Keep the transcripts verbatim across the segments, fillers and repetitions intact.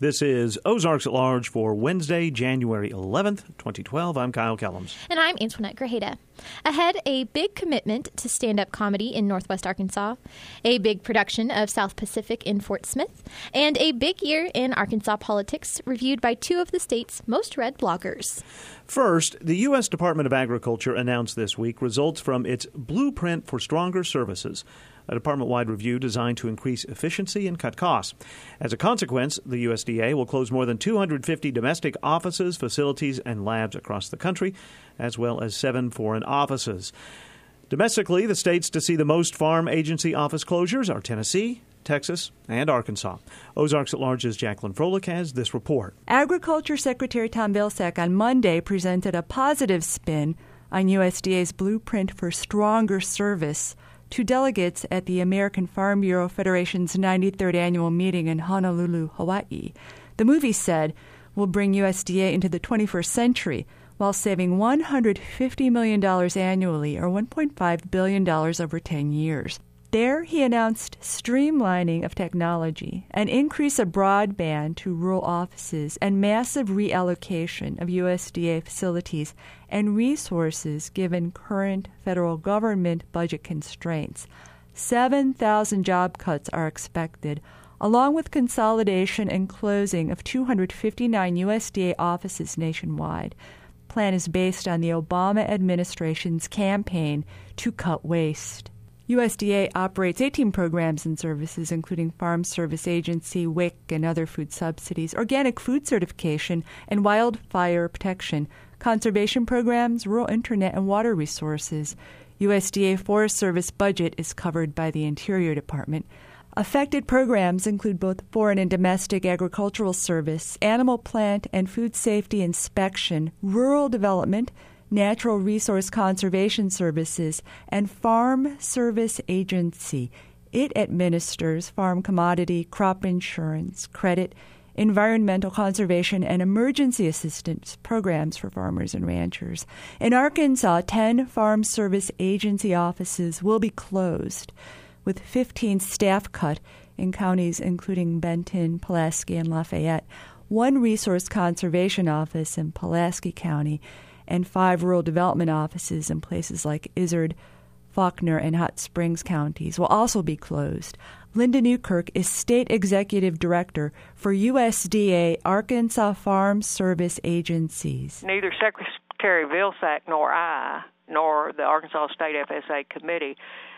This is Ozarks at Large for Wednesday, January eleventh, twenty twelve. I'm Kyle Kellums. And I'm Antoinette Grajeda. Ahead, a big commitment to stand-up comedy in Northwest Arkansas, a big production of South Pacific in Fort Smith, and a big year in Arkansas politics reviewed by two of the state's most read bloggers. First, the U S Department of Agriculture announced this week results from its Blueprint for Stronger Services, a department-wide review designed to increase efficiency and cut costs. As a consequence, the U S D A will close more than two hundred fifty domestic offices, facilities, and labs across the country, as well as seven foreign offices. Domestically, the states to see the most farm agency office closures are Tennessee, Texas, and Arkansas. Ozarks at Large's Jacqueline Froelich has this report. Agriculture Secretary Tom Vilsack on Monday presented a positive spin on U S D A's Blueprint for Stronger Service to delegates at the American Farm Bureau Federation's ninety-third annual meeting in Honolulu, Hawaii. The move, he said, will bring U S D A into the twenty-first century while saving one hundred fifty million dollars annually, or one point five billion dollars over ten years. There, he announced streamlining of technology, an increase of broadband to rural offices, and massive reallocation of U S D A facilities and resources given current federal government budget constraints. seven thousand job cuts are expected, along with consolidation and closing of two hundred fifty-nine U S D A offices nationwide. The plan is based on the Obama administration's campaign to cut waste. U S D A operates eighteen programs and services, including Farm Service Agency, W I C, and other food subsidies, organic food certification, and wildfire protection, conservation programs, rural internet, and water resources. U S D A Forest Service budget is covered by the Interior Department. Affected programs include both foreign and domestic agricultural service, animal, plant, and food safety inspection, rural development, Natural Resource Conservation Services, and Farm Service Agency. It administers farm commodity, crop insurance, credit, environmental conservation, and emergency assistance programs for farmers and ranchers. In Arkansas, ten Farm Service Agency offices will be closed, with fifteen staff cut in counties including Benton, Pulaski, and Lafayette, one Resource Conservation office in Pulaski County, and five rural development offices in places like Izard, Faulkner, and Hot Springs counties will also be closed. Linda Newkirk is State Executive Director for U S D A Arkansas Farm Service Agencies. Neither Secretary Vilsack nor I, nor the Arkansas State F S A Committee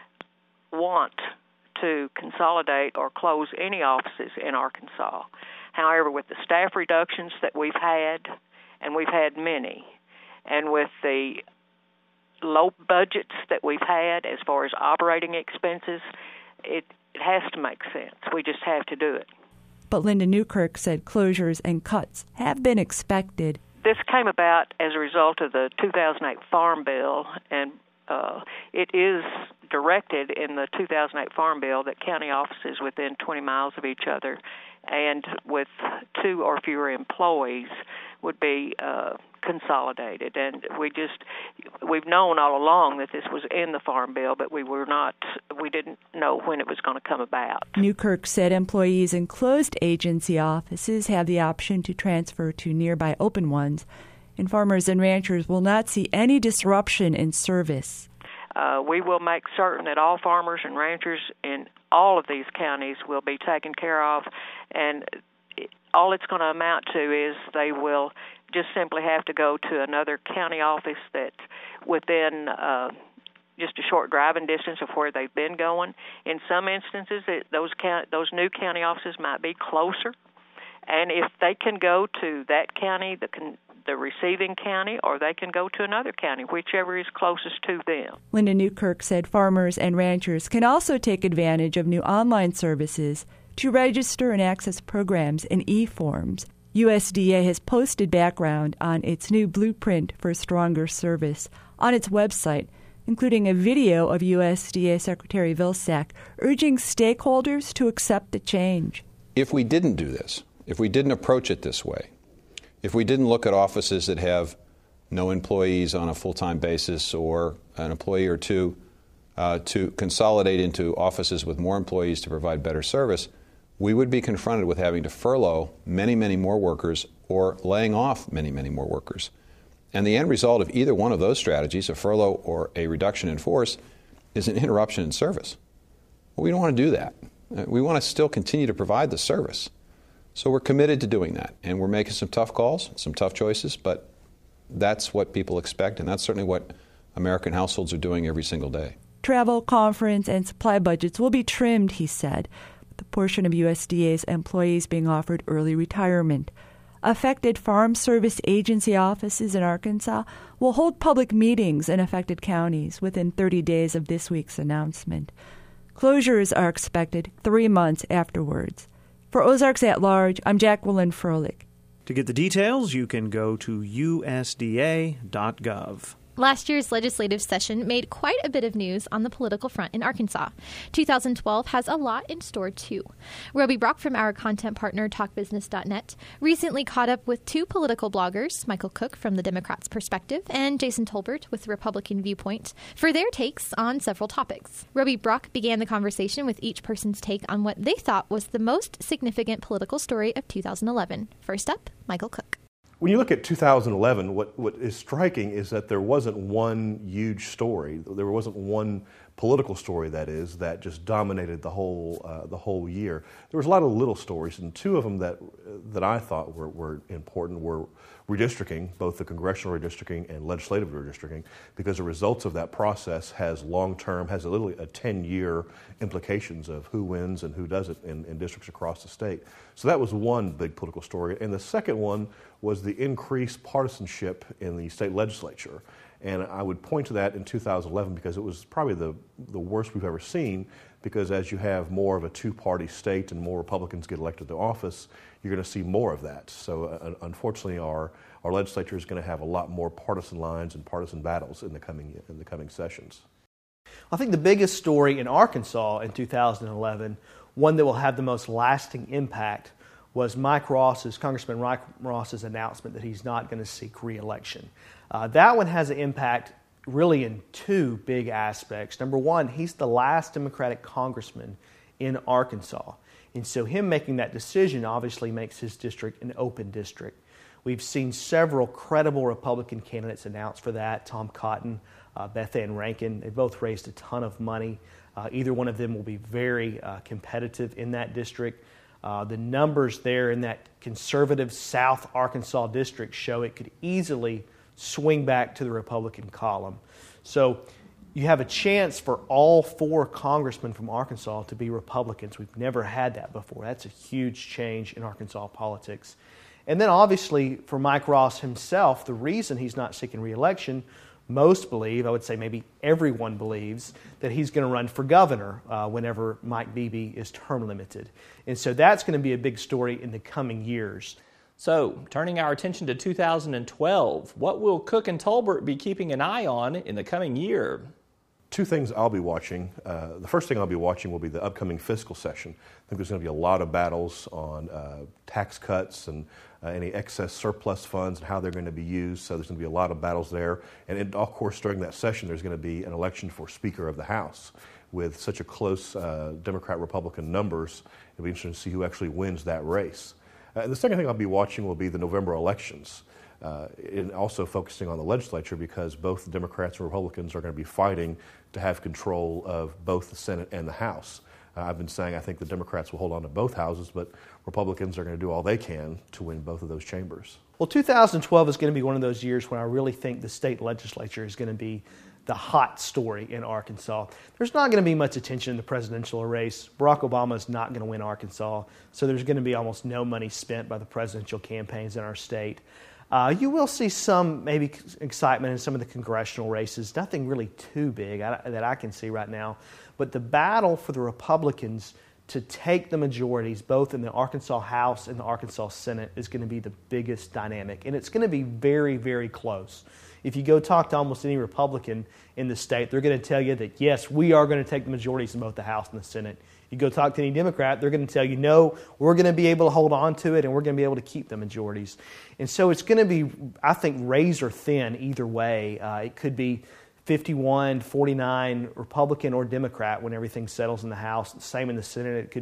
want to consolidate or close any offices in Arkansas. However, with the staff reductions that we've had, and we've had many, and with the low budgets that we've had as far as operating expenses, it, it has to make sense. We just have to do it. But Linda Newkirk said closures and cuts have been expected. This came about as a result of the two thousand eight Farm Bill, and uh, it is directed in the two thousand eight Farm Bill that county offices within twenty miles of each other and with two or fewer employees would be uh, consolidated. And we just, we've known all along that this was in the Farm Bill, but we were not, we didn't know when it was going to come about. Newkirk said employees in closed agency offices have the option to transfer to nearby open ones, and farmers and ranchers will not see any disruption in service. Uh, we will make certain that all farmers and ranchers in all of these counties will be taken care of, and all it's going to amount to is they will just simply have to go to another county office that's within uh, just a short driving distance of where they've been going. In some instances, it, those count, those new county offices might be closer, and if they can go to that county, the con- the receiving county, or they can go to another county, whichever is closest to them. Linda Newkirk said farmers and ranchers can also take advantage of new online services to register and access programs in e-forms. U S D A has posted background on its new Blueprint for Stronger Service on its website, including a video of U S D A Secretary Vilsack urging stakeholders to accept the change. If we didn't do this, if we didn't approach it this way, if we didn't look at offices that have no employees on a full-time basis or an employee or two uh, to consolidate into offices with more employees to provide better service, we would be confronted with having to furlough many, many more workers or laying off many, many more workers. And the end result of either one of those strategies, a furlough or a reduction in force, is an interruption in service. Well, we don't want to do that. We want to still continue to provide the service. So we're committed to doing that, and we're making some tough calls, some tough choices, but that's what people expect, and that's certainly what American households are doing every single day. Travel, conference, and supply budgets will be trimmed, he said, with a portion of U S D A's employees being offered early retirement. Affected Farm Service Agency offices in Arkansas will hold public meetings in affected counties within thirty days of this week's announcement. Closures are expected three months afterwards. For Ozarks at Large, I'm Jacqueline Froelich. To get the details, you can go to U S D A dot gov. Last year's legislative session made quite a bit of news on the political front in Arkansas. two thousand twelve has a lot in store, too. Roby Brock from our content partner, talk business dot net, recently caught up with two political bloggers, Michael Cook from the Democrats' Perspective and Jason Tolbert with the Republican Viewpoint, for their takes on several topics. Roby Brock began the conversation with each person's take on what they thought was the most significant political story of two thousand eleven. First up, Michael Cook. When you look at two thousand eleven, what, what is striking is that there wasn't one huge story. There wasn't one political story, that is, that just dominated the whole uh, the whole year. There was a lot of little stories, and two of them that that I thought were, were important were redistricting, both the congressional redistricting and legislative redistricting, because the results of that process has long-term, has a literally a ten-year implications of who wins and who doesn't in, in districts across the state. So that was one big political story. And the second one was the increased partisanship in the state legislature. And I would point to that in two thousand eleven because it was probably the, the worst we've ever seen, because as you have more of a two-party state and more Republicans get elected to office, you're going to see more of that. So uh, unfortunately, our, our legislature is going to have a lot more partisan lines and partisan battles in the coming in the coming sessions. I think the biggest story in Arkansas in two thousand eleven, one that will have the most lasting impact, was Mike Ross's, Congressman Mike Ross's announcement that he's not going to seek re-election. Uh, that one has an impact really in two big aspects. Number one, he's the last Democratic congressman in Arkansas. And so him making that decision obviously makes his district an open district. We've seen several credible Republican candidates announced for that. Tom Cotton, uh, Beth Ann Rankin, they both raised a ton of money. Uh, either one of them will be very uh, competitive in that district. Uh, the numbers there in that conservative South Arkansas district show it could easily swing back to the Republican column. So you have a chance for all four congressmen from Arkansas to be Republicans. We've never had that before. That's a huge change in Arkansas politics. And then obviously for Mike Ross himself, the reason he's not seeking re-election, most believe, I would say maybe everyone believes, that he's going to run for governor uh, whenever Mike Beebe is term limited. And so that's going to be a big story in the coming years. So, turning our attention to two thousand twelve, what will Cook and Tolbert be keeping an eye on in the coming year? Two things I'll be watching. Uh, the first thing I'll be watching will be the upcoming fiscal session. I think there's going to be a lot of battles on uh, tax cuts and uh, any excess surplus funds and how they're going to be used. So there's going to be a lot of battles there. And it, of course, during that session, there's going to be an election for Speaker of the House. With such a close uh, Democrat-Republican numbers, it'll be interesting to see who actually wins that race. Uh, and the second thing I'll be watching will be the November elections. Uh, and also focusing on the legislature, because both the Democrats and Republicans are going to be fighting to have control of both the Senate and the House. Uh, I've been saying I think the Democrats will hold on to both houses, but Republicans are going to do all they can to win both of those chambers. Well, two thousand twelve is going to be one of those years when I really think the state legislature is going to be the hot story in Arkansas. There's not going to be much attention in the presidential race. Barack Obama is not going to win Arkansas, so there's going to be almost no money spent by the presidential campaigns in our state. Uh, you will see some maybe excitement in some of the congressional races, nothing really too big I, that I can see right now. But the battle for the Republicans to take the majorities, both in the Arkansas House and the Arkansas Senate, is going to be the biggest dynamic. And it's going to be very, very close. If you go talk to almost any Republican in the state, they're going to tell you that, yes, we are going to take the majorities in both the House and the Senate. You go talk to any Democrat, they're going to tell you, no, we're going to be able to hold on to it and we're going to be able to keep the majorities. And so it's going to be, I think, razor thin either way. Uh, it could be fifty-one, forty-nine Republican or Democrat when everything settles in the House. Same in the Senate. It could be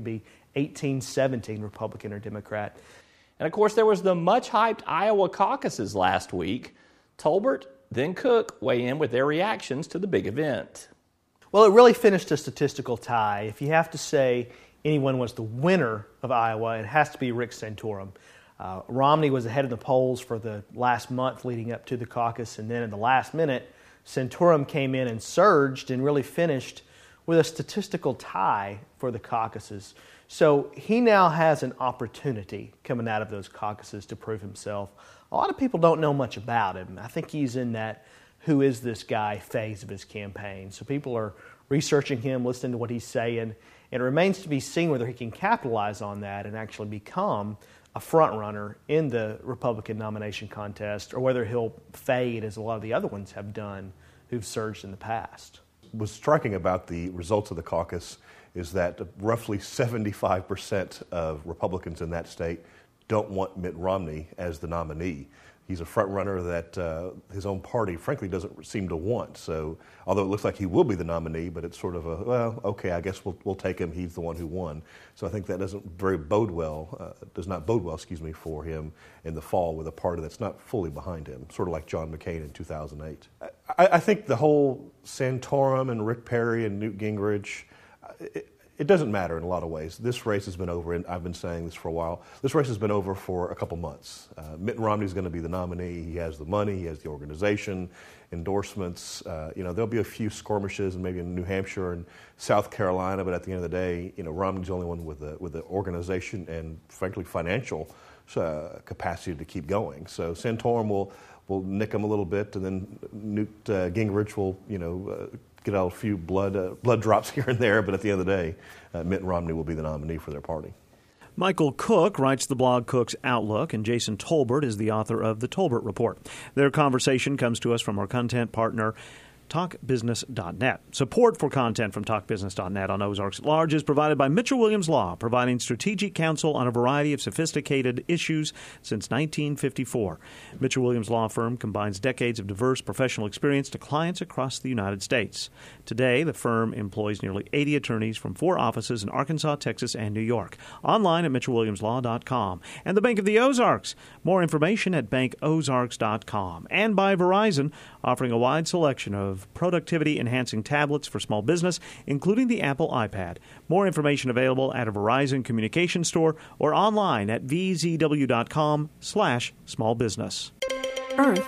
eighteen seventeen, Republican or Democrat. And of course, there was the much-hyped Iowa caucuses last week. Tolbert, then Cook weigh in with their reactions to the big event. Well, it really finished a statistical tie. If you have to say anyone was the winner of Iowa, it has to be Rick Santorum. Uh, Romney was ahead of the polls for the last month leading up to the caucus, and then in the last minute, Santorum came in and surged and really finished with a statistical tie for the caucuses. So he now has an opportunity coming out of those caucuses to prove himself. A lot of people don't know much about him. I think he's in that who is this guy phase of his campaign. So people are researching him, listening to what he's saying, and it remains to be seen whether he can capitalize on that and actually become a front runner in the Republican nomination contest, or whether he'll fade as a lot of the other ones have done who've surged in the past. What's striking about the results of the caucus is that roughly seventy-five percent of Republicans in that state don't want Mitt Romney as the nominee. He's a front runner that uh, his own party, frankly, doesn't seem to want. So, although it looks like he will be the nominee, but it's sort of a, well, okay, I guess we'll we'll take him. He's the one who won. So I think that doesn't very bode well, uh, does not bode well, excuse me, for him in the fall with a party that's not fully behind him, sort of like John McCain in two thousand eight. I, I think the whole Santorum and Rick Perry and Newt Gingrich, it, It doesn't matter in a lot of ways. This race has been over, and I've been saying this for a while. This race has been over for a couple months. Uh, Mitt Romney is going to be the nominee. He has the money. He has the organization, endorsements. Uh, you know, there'll be a few skirmishes, and maybe in New Hampshire and South Carolina. But at the end of the day, you know, Romney's the only one with the with the organization and, frankly, financial uh, capacity to keep going. So Santorum will will nick him a little bit, and then Newt uh, Gingrich will, you know. Uh, get out a few blood uh, blood drops here and there, but at the end of the day, uh, Mitt Romney will be the nominee for their party. Michael Cook writes the blog Cook's Outlook, and Jason Tolbert is the author of the Tolbert Report. Their conversation comes to us from our content partner, talk business dot net. Support for content from talk business dot net on Ozarks at Large is provided by Mitchell Williams Law, providing strategic counsel on a variety of sophisticated issues since nineteen fifty-four. Mitchell Williams Law Firm combines decades of diverse professional experience to clients across the United States. Today, the firm employs nearly eighty attorneys from four offices in Arkansas, Texas, and New York. Online at mitchell williams law dot com. And the Bank of the Ozarks. More information at bank ozarks dot com. And by Verizon, offering a wide selection of productivity-enhancing tablets for small business, including the Apple iPad. More information available at a Verizon communication store or online at v z w dot com slash small business. Earth,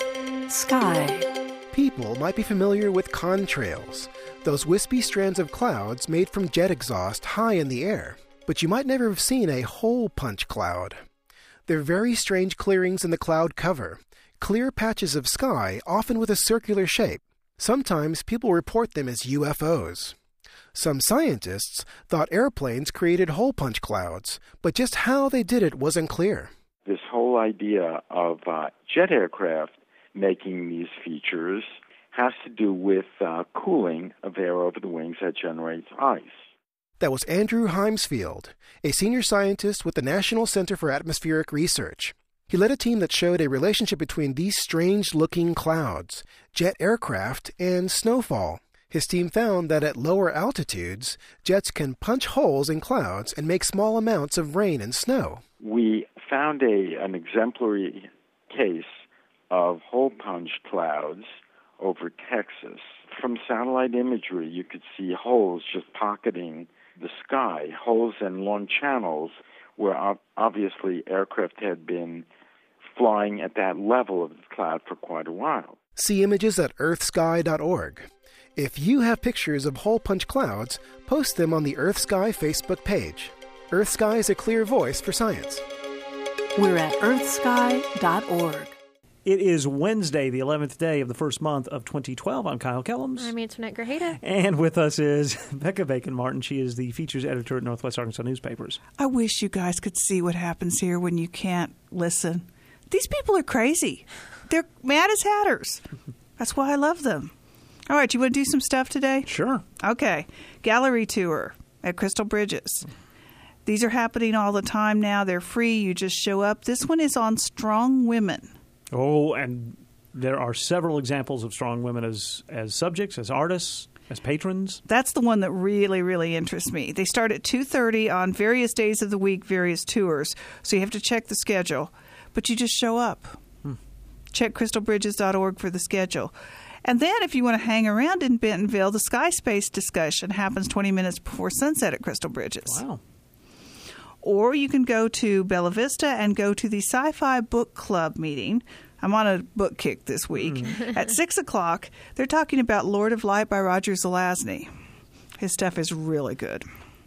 sky. People might be familiar with contrails, those wispy strands of clouds made from jet exhaust high in the air. But you might never have seen a hole punch cloud. They're very strange clearings in the cloud cover, clear patches of sky, often with a circular shape. Sometimes people report them as U F Os. Some scientists thought airplanes created hole punch clouds, but just how they did it wasn't clear. This whole idea of uh, jet aircraft making these features has to do with uh, cooling of air over the wings that generates ice. That was Andrew Heimsfield, a senior scientist with the National Center for Atmospheric Research. He led a team that showed a relationship between these strange-looking clouds, jet aircraft, and snowfall. His team found that at lower altitudes, jets can punch holes in clouds and make small amounts of rain and snow. We found a an exemplary case of hole-punched clouds over Texas. From satellite imagery, you could see holes just pocketing the sky, holes and long channels where obviously aircraft had been flying at that level of the cloud for quite a while. See images at earth sky dot org. If you have pictures of hole punch clouds, post them on the Earth Sky Facebook page. Earth Sky is a clear voice for science. We're at earth sky dot org. It is Wednesday, the eleventh day of the first month of twenty twelve. I'm Kyle Kellums. I'm Antoinette Grajeda. And with us is Becca Bacon-Martin. She is the features editor at Northwest Arkansas Newspapers. I wish you guys could see what happens here when you can't listen. These people are crazy. They're mad as hatters. That's why I love them. All right, you want to do some stuff today? Sure. Okay. Gallery tour at Crystal Bridges. These are happening all the time now. They're free. You just show up. This one is on strong women. Oh, and there are several examples of strong women as as subjects, as artists. As patrons? That's the one that really, really interests me. They start at two thirty on various days of the week, various tours. So you have to check the schedule. But you just show up. Hmm. Check crystal bridges dot org for the schedule. And then if you want to hang around in Bentonville, the Sky Space discussion happens twenty minutes before sunset at Crystal Bridges. Wow. Or you can go to Bella Vista and go to the Sci-Fi Book Club meeting. I'm on a book kick this week. Mm. At six o'clock, they're talking about Lord of Light by Roger Zelazny. His stuff is really good.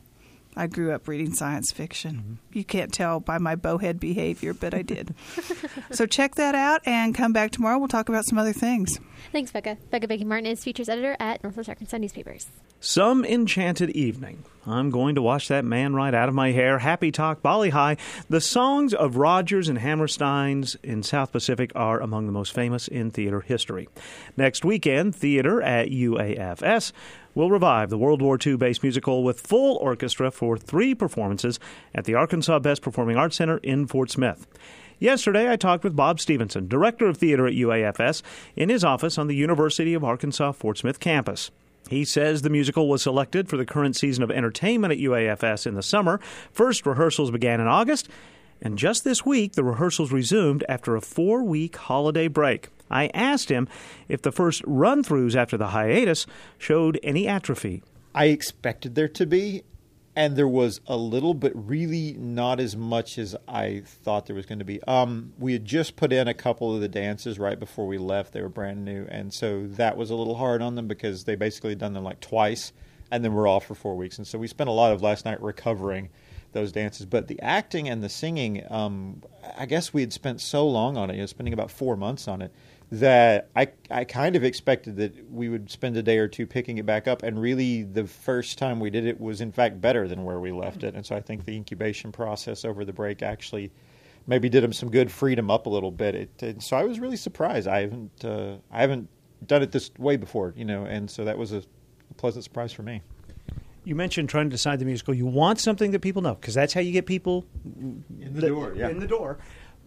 I grew up reading science fiction. Mm-hmm. You can't tell by my bowhead behavior, but I did. So check that out and come back tomorrow. We'll talk about some other things. Thanks, Becca. Becca Baking-Martin is features editor at Northwest Arkansas Newspapers. Some enchanted evening, I'm going to wash that man right out of my hair. Happy Talk, Bali High. The songs of Rodgers and Hammerstein's in South Pacific are among the most famous in theater history. Next weekend, theater at U A F S will revive the World War Two-based musical with full orchestra for three performances at the Arkansas Best Performing Arts Center in Fort Smith. Yesterday, I talked with Bob Stevenson, director of theater at U A F S, in his office on the University of Arkansas Fort Smith campus. He says the musical was selected for the current season of entertainment at U A F S in the summer. First rehearsals began in August, and just this week the rehearsals resumed after a four-week holiday break. I asked him if the first run-throughs after the hiatus showed any atrophy. I expected there to be, and there was a little, but really not as much as I thought there was going to be. Um, we had just put in a couple of the dances right before we left. They were brand new, and so that was a little hard on them because they basically had done them like twice, and then we're off for four weeks. And so we spent a lot of last night recovering those dances. But the acting and the singing, um, I guess we had spent so long on it, you know, spending about four months on it, that I I kind of expected that we would spend a day or two picking it back up, and really the first time we did it was in fact better than where we left it. And so I think the incubation process over the break actually maybe did them some good, freed them up a little bit. It, and so I was really surprised. I haven't uh, I haven't done it this way before, you know, and so that was a, a pleasant surprise for me. You mentioned trying to decide the musical. You want something that people know, because that's how you get people in the door. Yeah. In the door.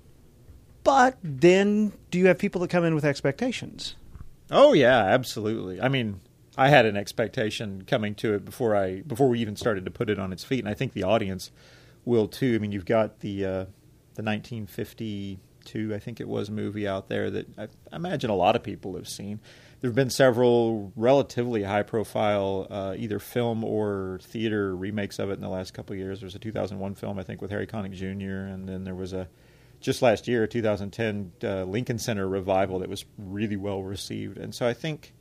But then do you have people that come in with expectations? Oh, yeah, absolutely. I mean, I had an expectation coming to it before I before we even started to put it on its feet, and I think the audience will too. I mean, you've got the uh, the nineteen fifty-two, I think it was, movie out there that I imagine a lot of people have seen. There have been several relatively high-profile uh, either film or theater remakes of it in the last couple of years. There was a two thousand one film, I think, with Harry Connick Junior, and then there was a just last year, a two thousand ten uh, Lincoln Center revival that was really well received. And so I think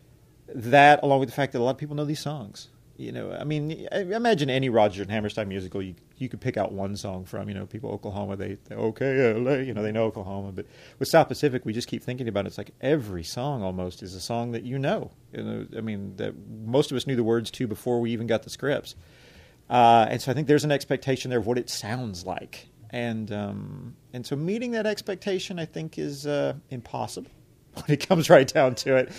that, along with the fact that a lot of people know these songs, you know, I mean, imagine any Rodgers and Hammerstein musical, you you could pick out one song from, you know, people, Oklahoma, they, they okay, L A, you know, they know Oklahoma. But with South Pacific, we just keep thinking about it. It's like every song almost is a song that you know. You know, I mean, that most of us knew the words to before we even got the scripts. Uh, and so I think there's an expectation there of what it sounds like. And um, and so meeting that expectation, I think, is uh, impossible when it comes right down to it.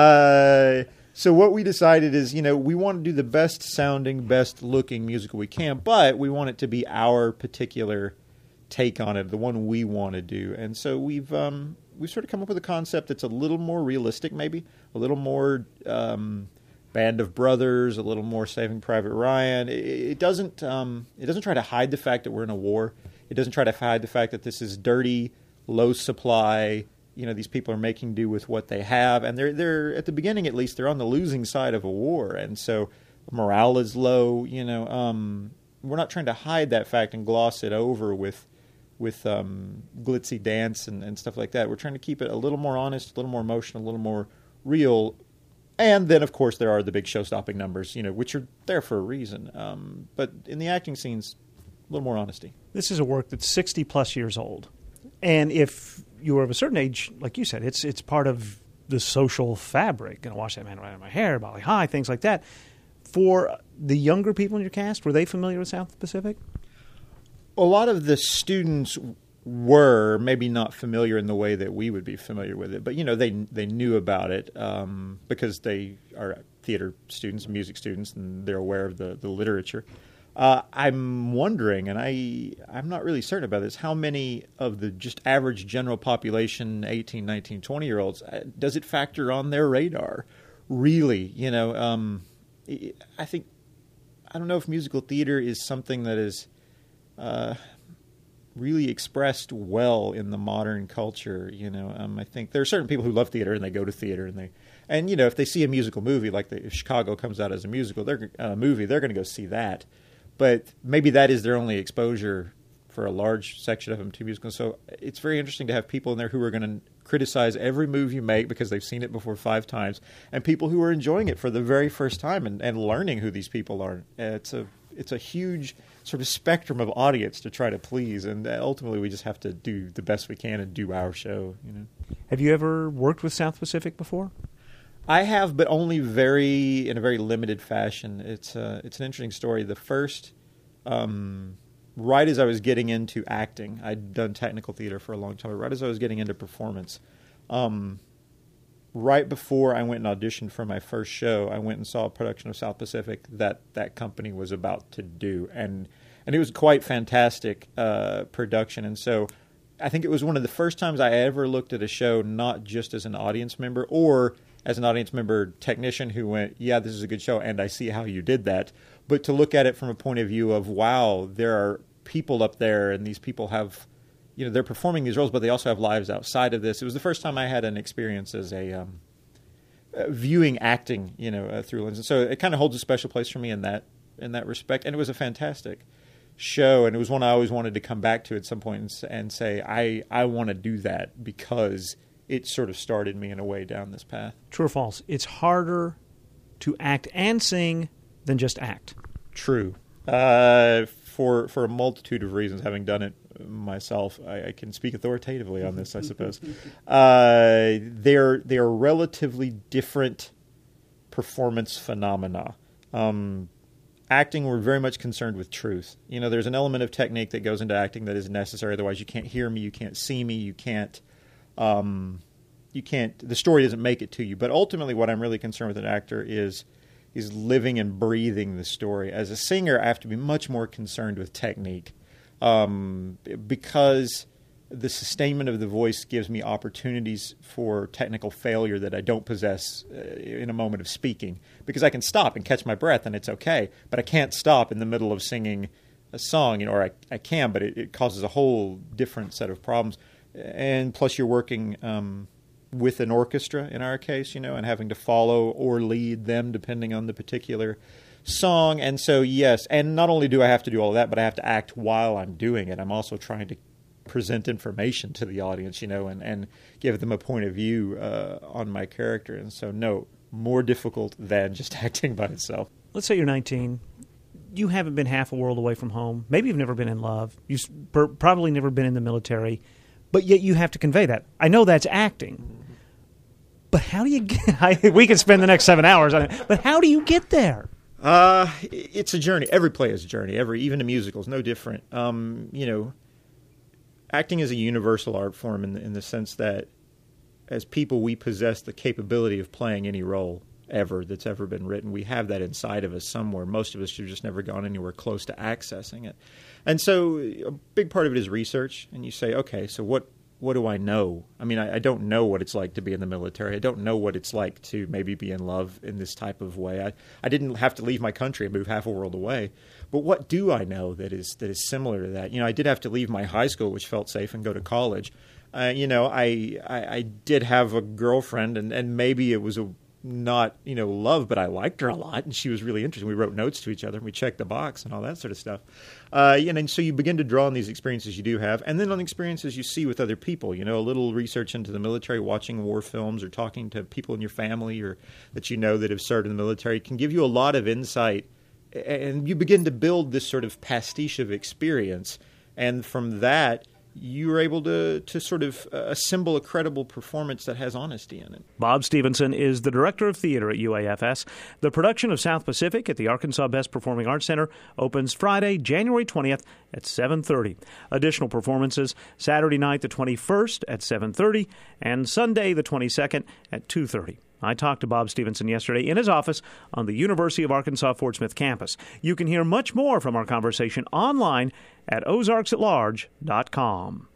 Uh, so what we decided is, you know, we want to do the best sounding, best looking musical we can, but we want it to be our particular take on it, the one we want to do. And so we've um, we've sort of come up with a concept that's a little more realistic, maybe a little more um, Band of Brothers, a little more Saving Private Ryan. It, it doesn't um, it doesn't try to hide the fact that we're in a war. It doesn't try to hide the fact that this is dirty, low supply. You know, these people are making do with what they have, and they're they're at the beginning, at least, they're on the losing side of a war, and so morale is low. You know, um, we're not trying to hide that fact and gloss it over with with um, glitzy dance and, and stuff like that. We're trying to keep it a little more honest, a little more emotional, a little more real. And then, of course, there are the big show-stopping numbers, you know, which are there for a reason. Um, but in the acting scenes, a little more honesty. This is a work that's sixty-plus years old. And if you are of a certain age, like you said, it's it's part of the social fabric. Going to wash that man right out of my hair, Bali High, things like that. For the younger people in your cast, were they familiar with South Pacific? A lot of the students were maybe not familiar in the way that we would be familiar with it. But, you know, they they knew about it um, because they are theater students, music students, and they're aware of the, the literature. Uh, I'm wondering, and I, I'm not really certain about this, how many of the just average general population, eighteen, nineteen, twenty-year-olds, uh, does it factor on their radar? really, you know, um, I think, I don't know if musical theater is something that is uh, really expressed well in the modern culture. You know, um, I think there are certain people who love theater and they go to theater and they, and you know, if they see a musical movie, like the, if Chicago comes out as a musical, they're a uh, movie, they're going to go see that. But maybe that is their only exposure for a large section of them to musicals. So it's very interesting to have people in there who are going to criticize every move you make because they've seen it before five times, and people who are enjoying it for the very first time and, and learning who these people are. It's a it's a huge sort of spectrum of audience to try to please, and ultimately we just have to do the best we can and do our show. You know. Have you ever worked with South Pacific before? I have, but only very in a very limited fashion. It's uh, it's an interesting story. The first, um, right as I was getting into acting, I'd done technical theater for a long time. But right as I was getting into performance, um, right before I went and auditioned for my first show, I went and saw a production of South Pacific that that company was about to do, and and it was quite fantastic uh, production. And so, I think it was one of the first times I ever looked at a show not just as an audience member or as an audience member technician who went, yeah, this is a good show, and I see how you did that, but to look at it from a point of view of, wow, there are people up there, and these people have, you know, they're performing these roles, but they also have lives outside of this. It was the first time I had an experience as a um, uh, viewing acting, you know, uh, through lens, and so it kind of holds a special place for me in that in that respect, and it was a fantastic show, and it was one I always wanted to come back to at some point and, and say, I, I want to do that because it sort of started me in a way down this path. True or false? It's harder to act and sing than just act. True. Uh, for for a multitude of reasons, having done it myself, I, I can speak authoritatively on this, I suppose. uh, they're they're relatively different performance phenomena. Um, acting, we're very much concerned with truth. You know, there's an element of technique that goes into acting that is necessary. Otherwise, you can't hear me, you can't see me, you can't. Um, you can't. The story doesn't make it to you. But ultimately, what I'm really concerned with an actor is is living and breathing the story. As a singer, I have to be much more concerned with technique, um, because the sustainment of the voice gives me opportunities for technical failure that I don't possess uh, in a moment of speaking. Because I can stop and catch my breath, and it's okay. But I can't stop in the middle of singing a song, you know, or I, I can, but it, it causes a whole different set of problems. And plus you're working um, with an orchestra in our case, you know, and having to follow or lead them depending on the particular song. And so, yes, and not only do I have to do all of that, but I have to act while I'm doing it. I'm also trying to present information to the audience, you know, and, and give them a point of view uh, on my character. And so, no, more difficult than just acting by itself. Let's say you're nineteen. You haven't been half a world away from home. Maybe you've never been in love. You've probably never been in the military. But yet you have to convey that. I know that's acting. But how do you get... I, we could spend the next seven hours on it. But how do you get there? Uh, it's a journey. Every play is a journey. Every, even a musical is no different. Um, you know, acting is a universal art form in the, in the sense that as people, we possess the capability of playing any role ever that's ever been written. We have that inside of us somewhere. Most of us have just never gone anywhere close to accessing it. And so a big part of it is research. And you say, okay, so what, what do I know? I mean, I, I don't know what it's like to be in the military. I don't know what it's like to maybe be in love in this type of way. I, I didn't have to leave my country and move half a world away. But what do I know that is that is similar to that? You know, I did have to leave my high school, which felt safe, and go to college. Uh, you know, I, I I did have a girlfriend, and, and maybe it was a not, you know, love, but I liked her a lot, and she was really interesting. We wrote notes to each other, and we checked the box and all that sort of stuff. Uh, and, and so you begin to draw on these experiences you do have, and then on the experiences you see with other people. You know, a little research into the military, watching war films, or talking to people in your family or that you know that have served in the military can give you a lot of insight, and you begin to build this sort of pastiche of experience, and from that you're able to, to sort of uh, assemble a credible performance that has honesty in it. Bob Stevenson is the director of theater at U A F S. The production of South Pacific at the Arkansas Best Performing Arts Center opens Friday, January twentieth at seven thirty. Additional performances Saturday night the twenty-first at seven thirty and Sunday the twenty-second at two thirty. I talked to Bob Stevenson yesterday in his office on the University of Arkansas Fort Smith campus. You can hear much more from our conversation online at ozarks at large dot com.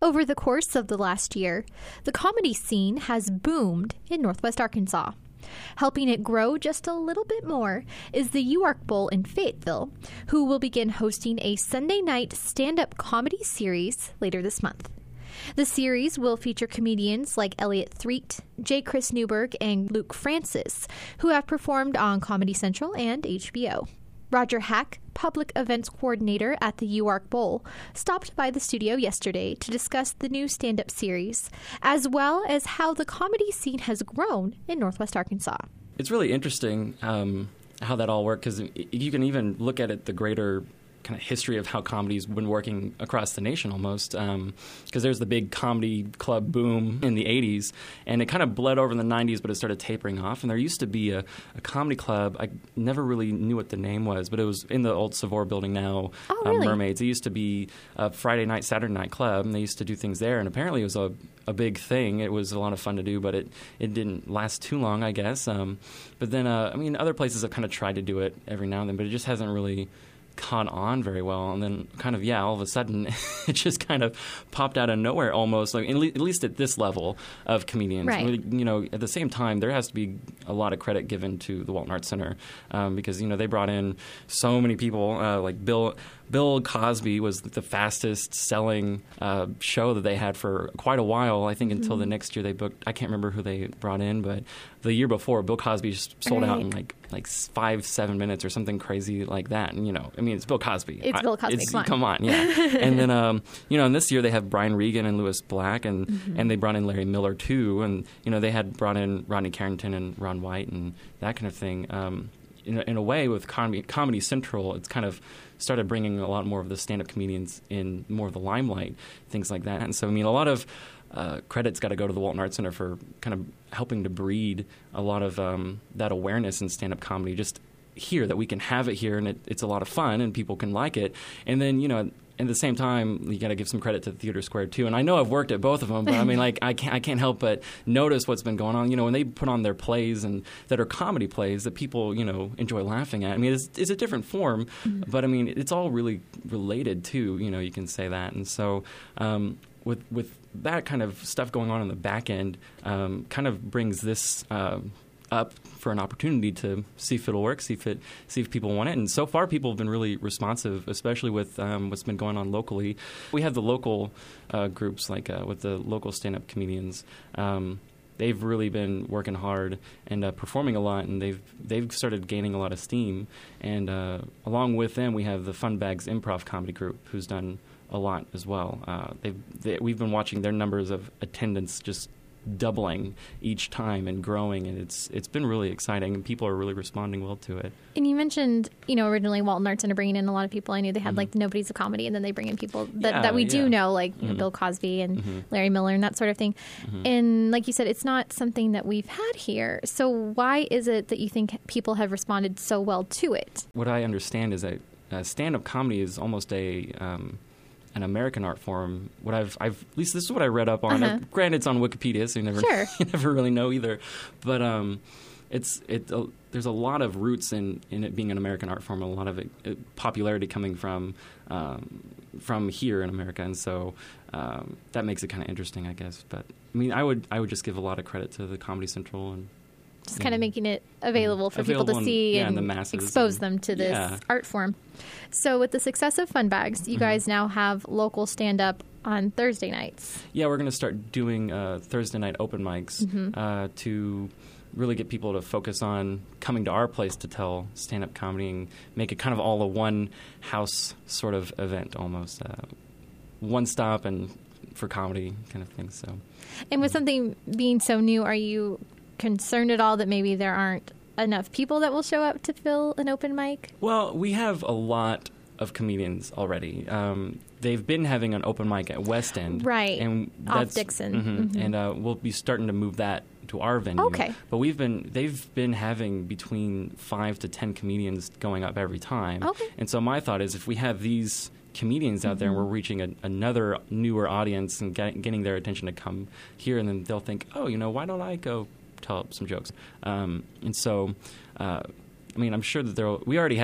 Over the course of the last year, the comedy scene has boomed in Northwest Arkansas. Helping it grow just a little bit more is the U Ark Bowl in Fayetteville, who will begin hosting a Sunday night stand-up comedy series later this month. The series will feature comedians like Elliot Threet, J. Chris Newberg, and Luke Francis, who have performed on Comedy Central and H B O. Roger Hack, public events coordinator at the U Ark Bowl, stopped by the studio yesterday to discuss the new stand-up series, as well as how the comedy scene has grown in Northwest Arkansas. It's really interesting um, how that all worked, because you can even look at it, the greater kind of history of how comedy's been working across the nation almost, because um, there's the big comedy club boom in the eighties, and it kind of bled over in the nineties, but it started tapering off. And there used to be a, a comedy club. I never really knew what the name was, but it was in the old Savor building now, oh, really? uh, Mermaids. It used to be a Friday night, Saturday night club, and they used to do things there, and apparently it was a, a big thing. It was a lot of fun to do, but it, it didn't last too long, I guess. Um, but then, uh, I mean, other places have kind of tried to do it every now and then, but it just hasn't really caught on very well. And then kind of, yeah, all of a sudden it just kind of popped out of nowhere almost, like at least at this level of comedians. Right. You know, at the same time, there has to be a lot of credit given to the Walton Arts Center um, because, you know, they brought in so many people, uh, like Bill Bill Cosby was the fastest selling uh, show that they had for quite a while, I think, mm-hmm. until the next year they booked. I can't remember who they brought in, but the year before, Bill Cosby sold right. out in like like five, seven minutes or something crazy like that. And, you know, I mean, it's Bill Cosby. It's I, Bill Cosby. It's, come on. Come on, yeah. And then, um, you know, and this year they have Brian Regan and Lewis Black, and, mm-hmm. and they brought in Larry Miller, too. And, you know, they had brought in Rodney Carrington and Ron White and that kind of thing. Um, in, a, in a way, with Comedy, Comedy Central, it's kind of started bringing a lot more of the stand-up comedians in more of the limelight, things like that. And so, I mean, a lot of uh, credit's got to go to the Walton Arts Center for kind of helping to breed a lot of um, that awareness in stand-up comedy just here, that we can have it here, and it, it's a lot of fun, and people can like it. And then, you know, at the same time, you got to give some credit to Theater Square, too. And I know I've worked at both of them, but I mean, like, I can't, I can't help but notice what's been going on. You know, when they put on their plays and that are comedy plays that people, you know, enjoy laughing at. I mean, it's, it's a different form, mm-hmm. but I mean, it's all really related, too. You know, you can say that. And so, um, with with that kind of stuff going on in the back end, um, kind of brings this Uh, up for an opportunity to see if it'll work, see if it, see if people want it. And so far, people have been really responsive, especially with um, what's been going on locally. We have the local uh, groups, like uh, with the local stand-up comedians. Um, they've really been working hard and uh, performing a lot, and they've they've started gaining a lot of steam. And uh, along with them, we have the Fun Bags Improv Comedy Group, who's done a lot as well. Uh, they've they, we've been watching their numbers of attendance just doubling each time and growing, and it's it's been really exciting, and people are really responding well to it. And you mentioned, you know, originally Walton Arts Center bringing in a lot of people. I knew they had mm-hmm. like the Nobodies of Comedy, and then they bring in people that, yeah, that we do yeah. know, like mm-hmm. you know, Bill Cosby and mm-hmm. Larry Miller and that sort of thing. Mm-hmm. And like you said, it's not something that we've had here. So why is it that you think people have responded so well to it? What I understand is that uh, stand-up comedy is almost a um, an American art form. What I've, I've, at least this is what I read up on. Uh-huh. Uh, granted, it's on Wikipedia, so you never, sure. you never really know either. But um, it's it. Uh, there's a lot of roots in, in it being an American art form, and a lot of it, it, popularity coming from um, from here in America, and so um, that makes it kind of interesting, I guess. But I mean, I would I would just give a lot of credit to the Comedy Central and. Just kind of making it available for available people to see and, yeah, and, and the masses expose and, them to this yeah. art form. So with the success of Fun Bags, you mm-hmm. guys now have local stand-up on Thursday nights. Yeah, we're going to start doing uh, Thursday night open mics mm-hmm. uh, to really get people to focus on coming to our place to tell stand-up comedy and make it kind of all a one-house sort of event almost. Uh, one stop and for comedy kind of thing. So, And with something being so new, are you concerned at all that maybe there aren't enough people that will show up to fill an open mic? Well, we have a lot of comedians already. Um, they've been having an open mic at West End. Right, and off Dixon. Mm-hmm, mm-hmm. And uh, we'll be starting to move that to our venue. Okay. But we've been they've been having between five to ten comedians going up every time. Okay. And so my thought is if we have these comedians out mm-hmm. there and we're reaching a, another newer audience and get, getting their attention to come here, and then they'll think, oh, you know, why don't I go tell some jokes? Um, and so, uh, I mean, I'm sure that there we already have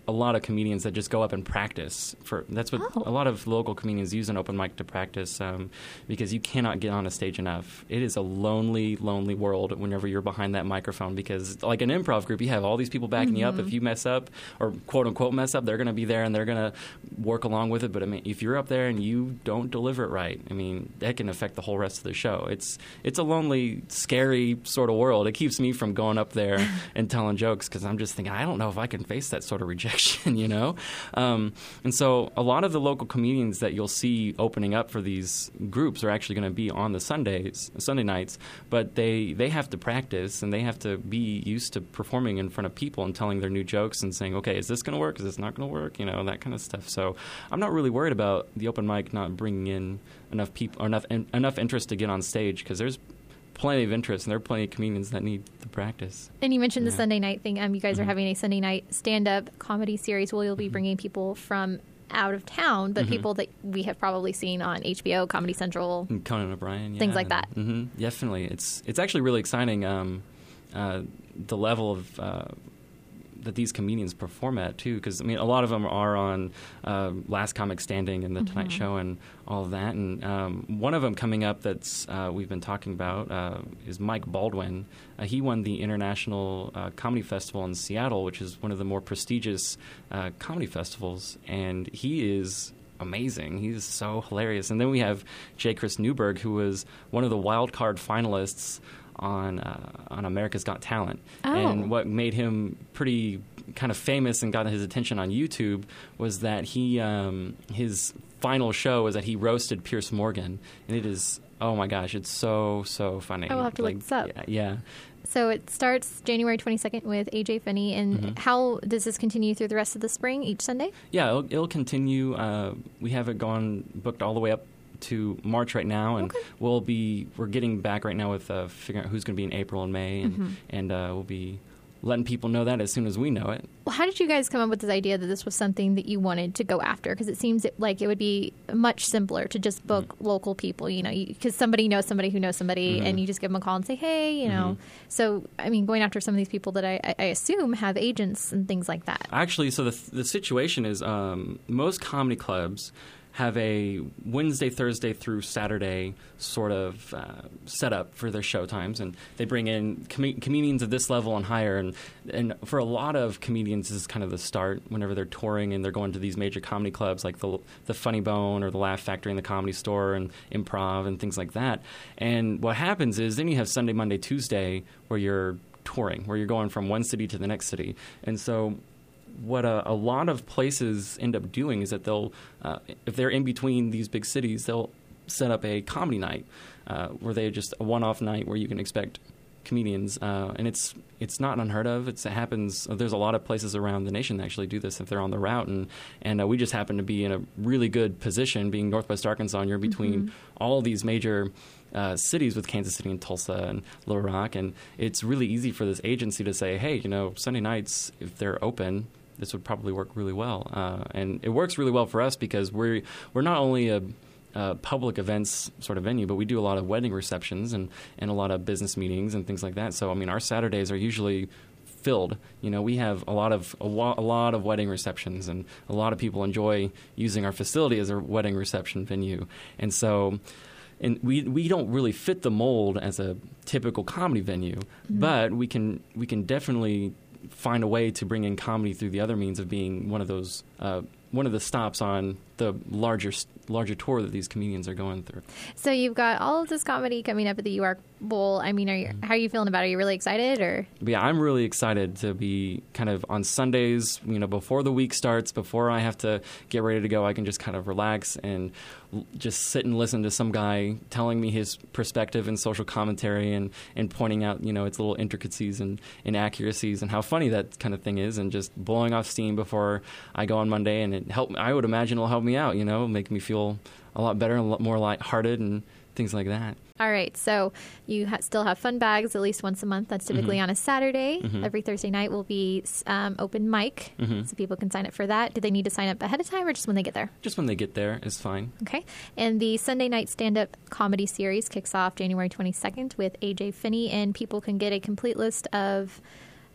a lot of comedians that just go up and practice. For that's what Oh. a lot of local comedians use an open mic to practice, um, because you cannot get on a stage enough. It is a lonely, lonely world whenever you're behind that microphone, because like an improv group, you have all these people backing you up. Mhm. If you mess up or quote unquote mess up, they're going to be there and they're going to work along with it. But I mean, if you're up there and you don't deliver it right, I mean, that can affect the whole rest of the show. It's it's a lonely, scary sort of world. It keeps me from going up there and telling jokes because I'm just thinking, I don't know if I can face that sort of rejection, you know? Um, and so a lot of the local comedians that you'll see opening up for these groups are actually going to be on the Sundays, Sunday nights, but they, they have to practice and they have to be used to performing in front of people and telling their new jokes and saying, okay, is this going to work? Is this not going to work? You know, that kind of stuff. So I'm not really worried about the open mic not bringing in enough people or enough, en- enough interest to get on stage, because there's plenty of interest and there are plenty of comedians that need the practice. And you mentioned Yeah. the Sunday night thing. Um, you guys Mhm. are having a Sunday night stand-up comedy series where you'll be bringing people from out of town, but Mhm. people that we have probably seen on H B O, Comedy Central. And Conan O'Brien, yeah, Things like that. hmm Definitely, it's it's actually really exciting. Um, uh, the level of uh, that these comedians perform at too, because I mean, a lot of them are on uh, Last Comic Standing and The Tonight Mhm. Show and all of that. And um, one of them coming up that's uh, we've been talking about uh, is Mike Baldwin. Uh, he won the International uh, Comedy Festival in Seattle, which is one of the more prestigious uh, comedy festivals, and he is amazing. He's so hilarious. And then we have J. Chris Newberg, who was one of the wild card finalists on uh, on America's Got Talent. Oh. And what made him pretty kind of famous and got his attention on YouTube was that he um, his final show was that he roasted Pierce Morgan, and it is, oh my gosh, it's so so funny. I will have to like, look this up. Yeah, yeah. So it starts January twenty-second with A J Finney. And Mhm. how does this continue through the rest of the spring, each Sunday? Yeah, it'll, it'll continue. Uh, we have it gone booked all the way up to March right now, and we'll be we're getting back right now with uh, figuring out who's going to be in April and May, and, Mhm. and uh, we'll be letting people know that as soon as we know it. Well, how did you guys come up with this idea that this was something that you wanted to go after? Because it seems like it would be much simpler to just book Mm-hmm. local people, you know, because somebody knows somebody who knows somebody, Mhm. and you just give them a call and say, hey, you know. Mhm. So, I mean, going after some of these people that I, I- I assume have agents and things like that. Actually, so the the situation is um, most comedy clubs have a Wednesday, Thursday through Saturday sort of uh, setup for their show times, and they bring in com- comedians of this level and higher. And, and for a lot of comedians, this is kind of the start whenever they're touring and they're going to these major comedy clubs like the the Funny Bone or the Laugh Factory and the Comedy Store and Improv and things like that. And what happens is then you have Sunday, Monday, Tuesday where you're touring, where you're going from one city to the next city. And so what a, a lot of places end up doing is that they'll, uh, if they're in between these big cities, they'll set up a comedy night uh, where they just a one-off night where you can expect comedians, uh, and it's it's not unheard of. It's, it happens. There's a lot of places around the nation that actually do this if they're on the route, and and uh, we just happen to be in a really good position, being Northwest Arkansas, and you're between Mhm. all these major uh, cities with Kansas City and Tulsa and Little Rock, and it's really easy for this agency to say, hey, you know, Sunday nights if they're open, this would probably work really well, uh, and it works really well for us because we're we're not only a Uh, public events sort of venue, but we do a lot of wedding receptions and, and a lot of business meetings and things like that. So, I mean, our Saturdays are usually filled. You know, we have a lot of a, wa- a lot of wedding receptions, and a lot of people enjoy using our facility as a wedding reception venue. And so, and we we don't really fit the mold as a typical comedy venue, Mm-hmm. but we can we can definitely find a way to bring in comedy through the other means of being one of those uh, one of the stops on the larger larger tour that these comedians are going through. So you've got all of this comedy coming up at the U R Bowl. I mean, are you, how are you feeling about it? Are you really excited, or? But yeah, I'm really excited to be kind of on Sundays, you know, before the week starts, before I have to get ready to go, I can just kind of relax and l- just sit and listen to some guy telling me his perspective and social commentary and, and pointing out, you know, its little intricacies and inaccuracies and how funny that kind of thing is, and just blowing off steam before I go on Monday. And it help, I would imagine it'll help me out, you know, make me feel a lot better and a lot more lighthearted and things like that. All right, so you ha- still have fun bags at least once a month. That's typically Mhm. on a Saturday. Mhm. Every Thursday night will be um, open mic, Mhm. so people can sign up for that. Do they need to sign up ahead of time or just when they get there? Just when they get there is fine. Okay. And the Sunday night stand-up comedy series kicks off January twenty-second with A J Finney, and people can get a complete list of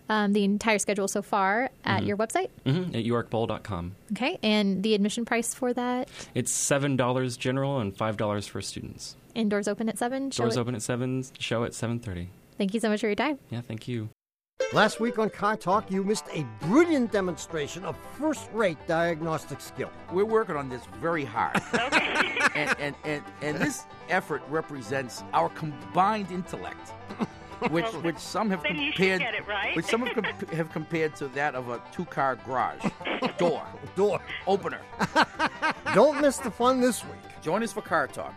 um, the entire schedule so far at Mhm. your website? Mm-hmm. At york bowl dot com. Okay, and the admission price for that? It's seven dollars general and five dollars for students. Indoors open at seven? Show Doors it- open at seven, show at seven thirty. Thank you so much for your time. Yeah, thank you. Last week on Car Talk, you missed a brilliant demonstration of first-rate diagnostic skill. We're working on this very hard. Okay. and, and, and, and this effort represents our combined intellect, which which some have Then you should compared get it right. which some have, comp- have compared to that of a two-car garage door door opener. Don't miss the fun this week. Join us for Car Talk.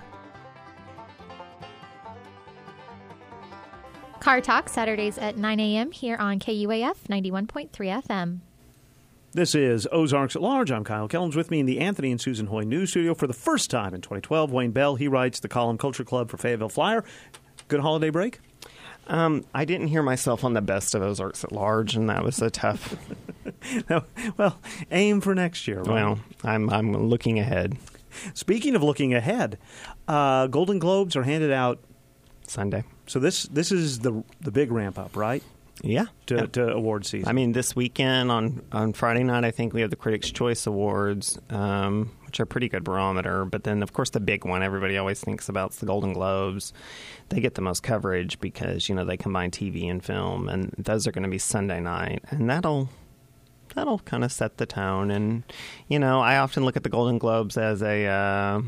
Car Talk, Saturdays at nine a.m. here on K U A F ninety-one point three F M. This is Ozarks at Large. I'm Kyle Kellums. With me in the Anthony and Susan Hoy News Studio for the first time in twenty twelve. Wayne Bell, he writes the column Culture Club for Fayetteville Flyer. Good holiday break? Um, I didn't hear myself on the best of Ozarks at Large, and that was a tough. no, well, aim for next year. Right? Well, I'm I'm looking ahead. Speaking of looking ahead, uh, Golden Globes are handed out Sunday. So this this is the the big ramp up, right? Yeah, to, yeah. to award season. I mean, this weekend on, on Friday night, I think we have the Critics' Choice Awards, um, which are a pretty good barometer. But then, of course, the big one everybody always thinks about is the Golden Globes. They get the most coverage because, you know, they combine T V and film, and those are going to be Sunday night, and that'll that'll kind of set the tone. And you know, I often look at the Golden Globes as a uh,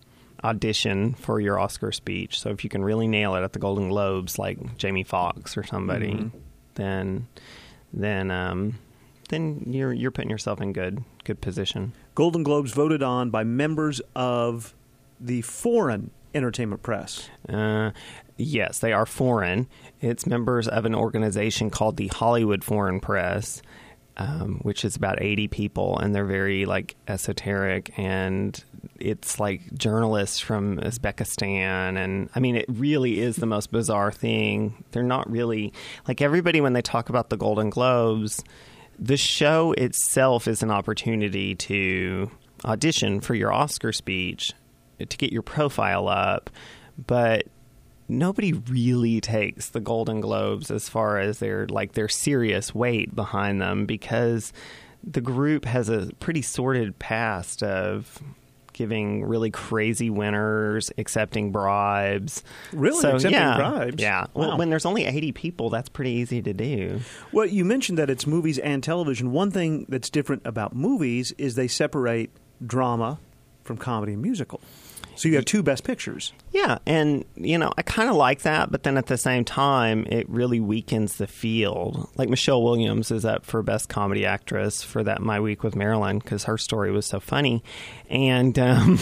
audition for your Oscar speech. So if you can really nail it at the Golden Globes, like Jamie Foxx or somebody, mm-hmm. then then um, then you're you're putting yourself in good good position. Golden Globes voted on by members of the foreign entertainment press. Uh, yes, they are foreign. It's members of an organization called the Hollywood Foreign Press. Um, which is about eighty people, and they're very like esoteric, and it's like journalists from Uzbekistan, and I mean, it really is the most bizarre thing. They're not really like everybody when they talk about the Golden Globes. The show itself is an opportunity to audition for your Oscar speech, to get your profile up, but nobody really takes the Golden Globes as far as their like their serious weight behind them, because the group has a pretty sordid past of giving really crazy winners, accepting bribes. Really? So, accepting yeah, bribes? Yeah. Wow. Well, when there's only eighty people, that's pretty easy to do. Well, you mentioned that it's movies and television. One thing that's different about movies is they separate drama from comedy and musical. So you have two Best Pictures. Yeah, and, you know, I kind of like that, but then at the same time, it really weakens the field. Like Michelle Williams is up for Best Comedy Actress for that My Week with Marilyn because her story was so funny. And, um,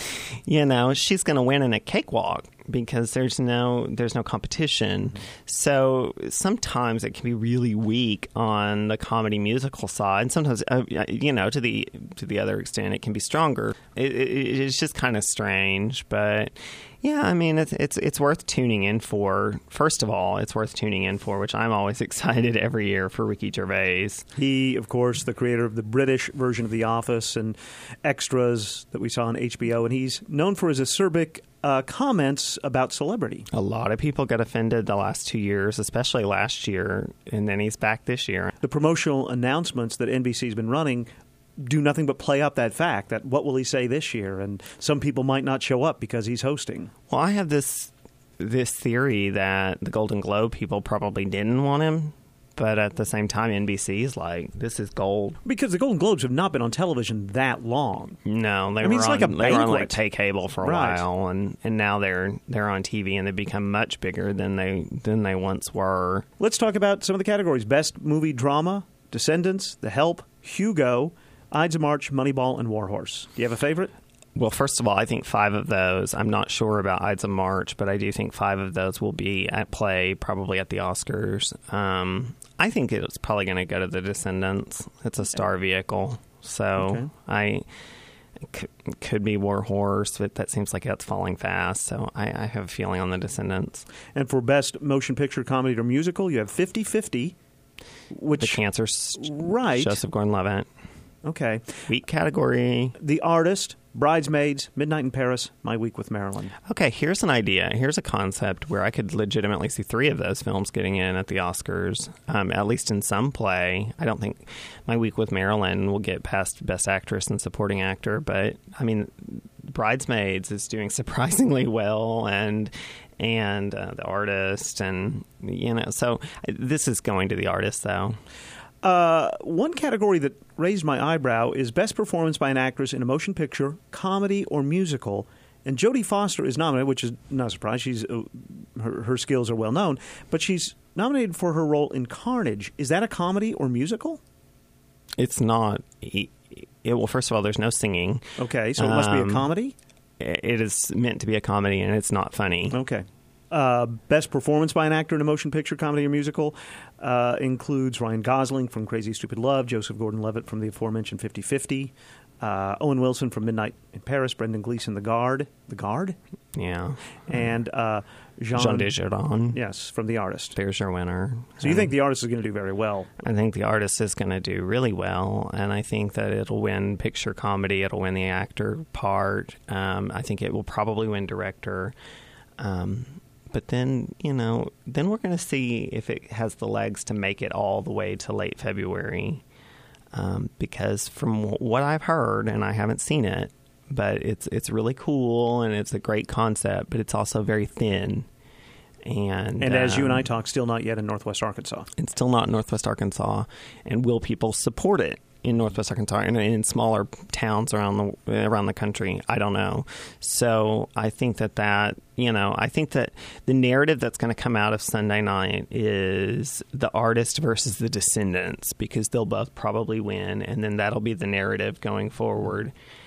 you know, she's going to win in a cakewalk because there's no there's no competition. So sometimes it can be really weak on the comedy musical side, and sometimes uh, you know to the to the other extent it can be stronger. It, it, it's just kind of strange, but yeah, I mean it's it's it's worth tuning in for. First of all, it's worth tuning in for, which I'm always excited every year for Ricky Gervais. He, of course, the creator of the British version of The Office and Extras that we saw on H B O, and he's known for his acerbic Uh, comments about celebrity. A lot of people got offended the last two years, especially last year, and then he's back this year. The promotional announcements that N B C's been running do nothing but play up that fact that what will he say this year, and some people might not show up because he's hosting. Well, I have this this theory that the Golden Globe people probably didn't want him. But at the same time, N B C's like, this is gold. Because the Golden Globes have not been on television that long. No, they I were mean, it's on, like a they were on like banquet. pay cable for a Right. while, and, and now they're they're on T V, and they've become much bigger than they than they once were. Let's talk about some of the categories. Best Movie Drama, Descendants, The Help, Hugo, Ides of March, Moneyball, and Warhorse. Do you have a favorite? Well, first of all, I think five of those, I'm not sure about Ides of March, but I do think five of those will be at play probably at the Oscars. Um, I think it's probably going to go to The Descendants. It's a star vehicle. So Okay. I c- could be Warhorse, but that seems like it's falling fast. So I, I have a feeling on The Descendants. And for Best Motion Picture, Comedy, or Musical, you have fifty-fifty. Which, The Cancer s- right. Joseph Gordon-Levitt. Okay. Week category. The Artist, Bridesmaids, Midnight in Paris, My Week with Marilyn. Okay, here's an idea. Here's a concept where I could legitimately see three of those films getting in at the Oscars, um, at least in some play. I don't think My Week with Marilyn will get past Best Actress and Supporting Actor, but, I mean, Bridesmaids is doing surprisingly well, and and uh, The Artist, and, you know, so this is going to The Artist, though. Uh, one category that raised my eyebrow is Best Performance by an Actress in a Motion Picture, Comedy, or Musical. And Jodie Foster is nominated, which is not a surprise. She's uh, her, her skills are well known. But she's nominated for her role in Carnage. Is that a comedy or musical? It's not. It, well, first of all, there's no singing. Okay, so it must um, be a comedy? It is meant to be a comedy, and it's not funny. Okay. Uh, best performance by an actor in a motion picture, comedy, or musical uh, includes Ryan Gosling from Crazy Stupid Love, Joseph Gordon-Levitt from the aforementioned fifty-fifty, uh, Owen Wilson from Midnight in Paris, Brendan Gleeson, The Guard. The Guard? Yeah. And uh, Jean, Jean Desjardins. Yes, from The Artist. There's your winner. So you think The Artist is going to do very well? I think The Artist is going to do really well, and I think that it'll win picture comedy. It'll win the actor part. Um, I think it will probably win director. Um But then, you know, then we're going to see if it has the legs to make it all the way to late February. Um, because from what I've heard, and I haven't seen it, but it's it's really cool and it's a great concept, but it's also very thin. And, and as um, you and I talk, still not yet in Northwest Arkansas. It's still not in Northwest Arkansas. And will people support it in Northwest Arkansas and in smaller towns around the around the country? I don't know. So I think that that, you know, I think that the narrative that's going to come out of Sunday night is The Artist versus The Descendants, because they'll both probably win, and then that'll be the narrative going forward.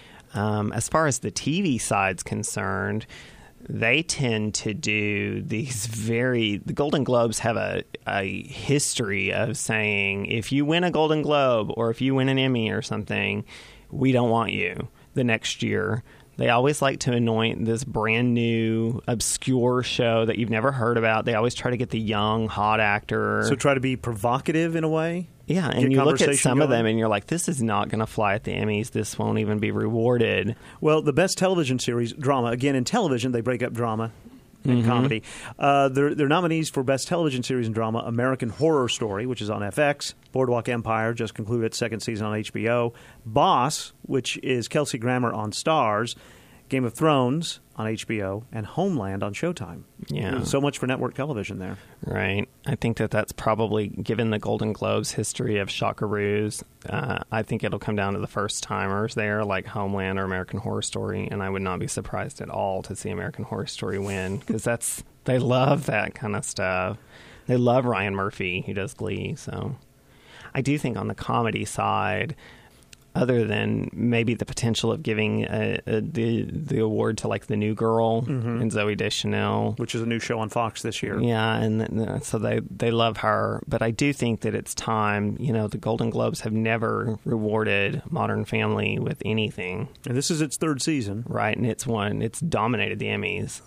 Um, as far as the T V side's concerned, they tend to do these very... The Golden Globes have a, a history of saying, if you win a Golden Globe or if you win an Emmy or something, we don't want you the next year. They always like to anoint this brand new, obscure show that you've never heard about. They always try to get the young, hot actor. So try to be provocative in a way? Yeah, and you look at some going. of them and you're like, this is not going to fly at the Emmys. This won't even be rewarded. Well, the best television series, drama. Again, in television, they break up drama and mm-hmm. comedy. Uh, they're, they're nominees for Best Television Series and Drama, American Horror Story, which is on F X, Boardwalk Empire, just concluded its second season on H B O, Boss, which is Kelsey Grammer on Starz, Game of Thrones on H B O, and Homeland on Showtime. Yeah. So much for network television there. Right. I think that that's probably, given the Golden Globes history of shockaroos, uh, I think it'll come down to the first-timers there, like Homeland or American Horror Story, and I would not be surprised at all to see American Horror Story win, because that's they love that kind of stuff. They love Ryan Murphy, who does Glee, so... I do think on the comedy side... Other than maybe the potential of giving uh, uh, the the award to like The New Girl mm-hmm. and Zooey Deschanel, which is a new show on Fox this year. Yeah, and uh, so they they love her. But I do think that it's time. You know, the Golden Globes have never rewarded Modern Family with anything, and this is its third season, right? And it's won, it's dominated the Emmys.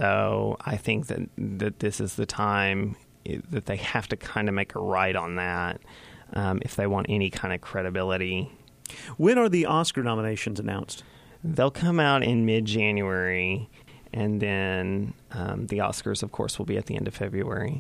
So I think that that this is the time that they have to kind of make a right on that um, if they want any kind of credibility. When are the Oscar nominations announced? They'll come out in mid-January, and then um, the Oscars, of course, will be at the end of February.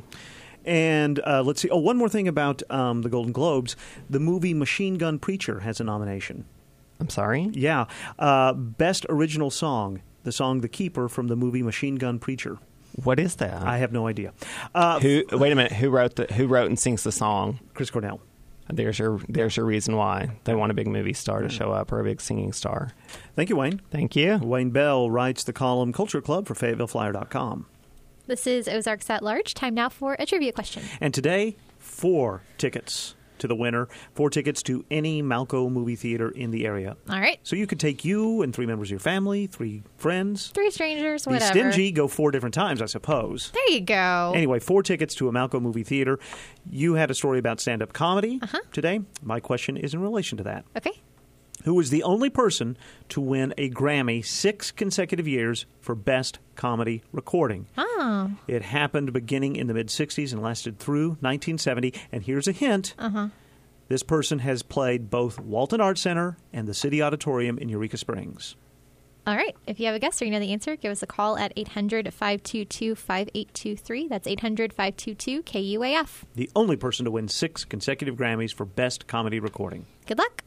And uh, let's see. Oh, one more thing about um, the Golden Globes. The movie Machine Gun Preacher has a nomination. I'm sorry? Yeah. Uh, Best Original Song, the song The Keeper from the movie Machine Gun Preacher. What is that? I have no idea. Uh, who? Wait a minute. Who wrote the? Who wrote and sings the song? Chris Cornell. There's your there's your reason why they want a big movie star to show up, or a big singing star. Thank you, Wayne. Thank you. Wayne Bell writes the column Culture Club for Fayetteville Flyer dot com. This is Ozarks at Large. Time now for a trivia question. And today, four tickets to the winner. Four tickets to any Malco movie theater in the area. All right. So you could take you and three members of your family, three friends. Three strangers, Be whatever. stingy, go four different times, I suppose. There you go. Anyway, four tickets to a Malco movie theater. You had a story about stand-up comedy uh-huh. today. My question is in relation to that. Okay. Who was the only person to win a Grammy six consecutive years for Best Comedy Recording? Oh. It happened beginning in the mid-sixties and lasted through nineteen seventy. And here's a hint. Uh-huh. This person has played both Walton Arts Center and the City Auditorium in Eureka Springs. All right. If you have a guess or you know the answer, give us a call at eight hundred, five two two, five eight two three. That's eight hundred, five two two, K U A F. The only person to win six consecutive Grammys for Best Comedy Recording. Good luck.